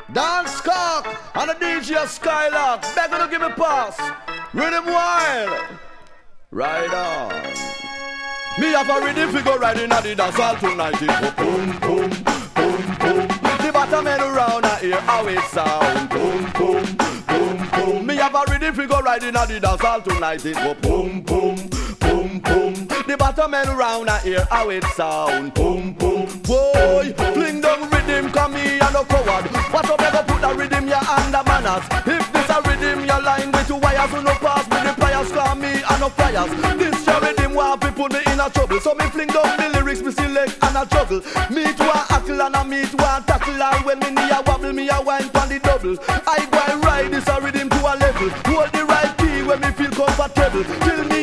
Dance Cock and the DJ Skylark. They're gonna give me pass. Rhythm wild. Right on. Me have a rhythm figure riding at the dance hall tonight. It go boom, boom, boom, boom. The bottom men around here, how it sound. Boom, boom, boom, boom. Me have a rhythm figure riding at the dance hall tonight. It go boom, boom, boom, boom. The bottom men around here, how it sound. Boom, boom. Boy, fling down rhythm, come me and no coward. What up, never put a rhythm, ya under manners. If this a rhythm, you line with two wires, who no pass me the pliers, call me and no pliers. This your rhythm, want to put me in a trouble. So me fling down the lyrics, me select and a juggle. Me to a hackle and a me to a tackle. All when me knee a wobble, me a wine pon the double. I go and ride this a rhythm to a level. Hold the right key when me feel comfortable. Till me